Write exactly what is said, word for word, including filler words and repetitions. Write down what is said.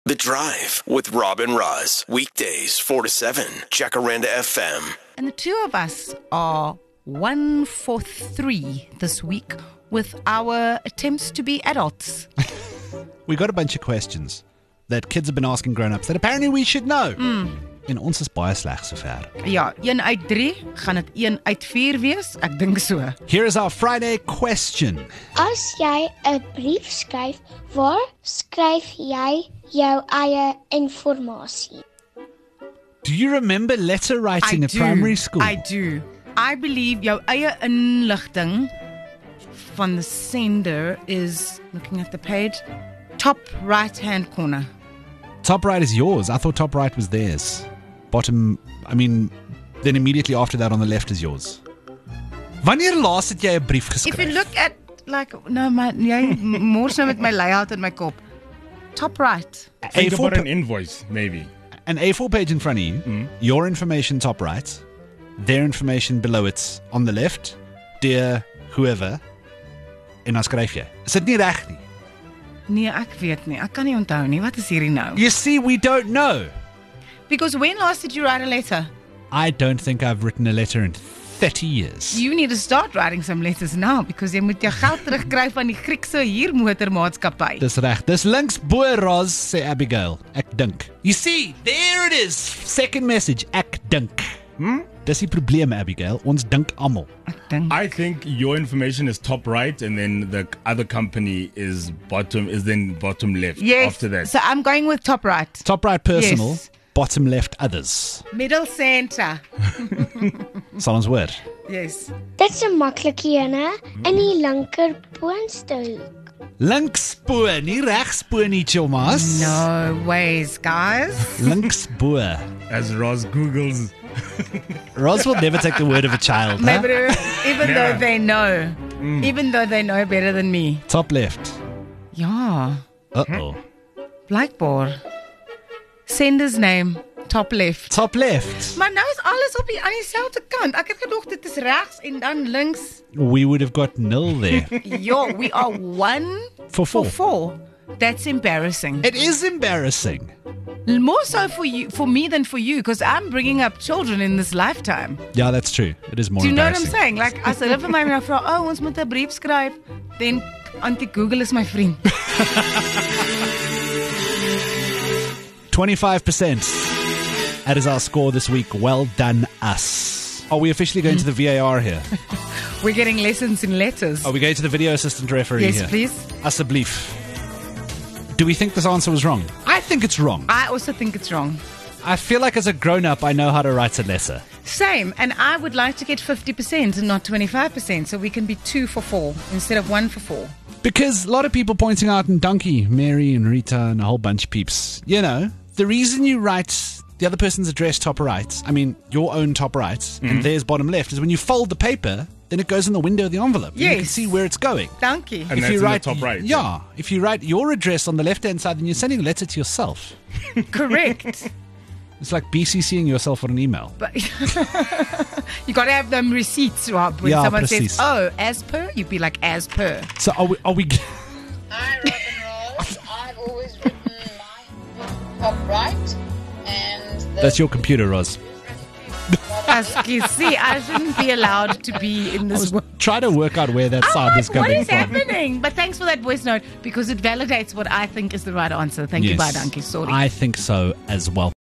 The Drive with Rob and Roz. Weekdays, four to seven. Jacaranda F M. And the two of us are one for three this week with our attempts to be adults. We got a bunch of questions that kids have been asking grown-ups that apparently we should know. Mm. En ons is baie sleg sover. Ja, een uit drie, gaan het een uit vier wees? Ek dink so. Here is our Friday question. As jy 'n brief skryf, waar skryf jy jou eie inligting? Do you remember letter writing I at do, primary school? I do. I believe jou eie inligting van the sender is, looking at the page, top right-hand corner. Top right is yours. I thought top right was theirs. Bottom, I mean, then immediately after that on the left is yours. Wanneer laas het jy 'n brief geskryf? If you look at, like, no, my, jy mors nou met my layout in my kop. Top right. Think A four about an pa- invoice, maybe. An A four page in front of you, Mm. your information top right, their information below it on the left, dear whoever, en dan skryf jy. Is dit nie reg nie? Nee, ek weet nie. Ek kan nie onthou nie. Wat is hierdie nou? You see, we don't know. Because when last did you write a letter? I don't think I've written a letter in thirty years. You need to start writing some letters now because jy moet jou geld terugkry van die Griekse huurmotormaatskappy. Dis reg. Dis links bo Roz, sê Abigail. Ek dink. You see, there it is. Second message, ek dink. Hmm? Dis die probleem, Abigail. Ons dink almal. Ek dink. I think your information is top right, and then the other company is bottom is then bottom left. Yes. After that, So I'm going with top right. Top right personal, Yes. bottom left others. Middle center. Sal ons hoor. Yes. Dit's 'n maklike ene in die linker boonste hoek. Links bo, nie regs bo nie, Chomas. No ways, guys. Links bo. as Roz Googles, Roz will never take the word of a child. No, Huh? but uh, even Yeah. though they know, even though they know better than me. Top left. Ja, Uh-oh. blijkbaar. Sender's name, top left. Top left. Maar nou is alles op die aan dieselfde kant. Ek het gedog dit is regs en dan links. We would have got nil there. Ja, we are one For four. for four. That's embarrassing. It is embarrassing. More so for you, for me than for you, because I'm bringing up children in this lifetime. Yeah, that's true. It is more Do you know what I'm embarrassing. saying? Like, as hulle vir my nou vra, "Oh, ons moet 'n brief skryf," then Auntie Google is my vriend. twenty-five percent. That is our score this week. Well done, us. Are we officially going to the V A R here? We're getting lessons in letters. Are we going to the video assistant referee Yes, here? please. Asseblief. Do we think this answer was wrong? I think it's wrong. I also think it's wrong. I feel like as a grown-up, I know how to write a letter. Same, and I would like to get fifty percent and not twenty-five percent, so we can be two for four instead of one for four. Because a lot of people pointing out in Donkey, Mary and Rita and a whole bunch of peeps, you know, the reason you write the other person's address top right, I mean, your own top right, Mm-hmm. and theirs bottom left, is when you fold the paper, then it goes in the window of the envelope. And you can Yes. see where it's going. Dankie. and that's you in write the top right. yeah, if you write your address on the left-hand side, then you're sending a letter to yourself. Correct. It's like B C C ing yourself on an email. But you got to have them receipts, Rob. When Yeah, someone precies. says, "Oh, as per," you'd be like, "As per." So are we? Are we Hi, Rob and Rose. I've always written my top right, and the That's your computer, Roz. As you see, I shouldn't be allowed to be in this world. Try to work out where that I'm sound like, is what coming is from. happening? But thanks for that voice note because it validates what I think is the right answer. Thank you, bye, Donkey. Sorry. I think so as well.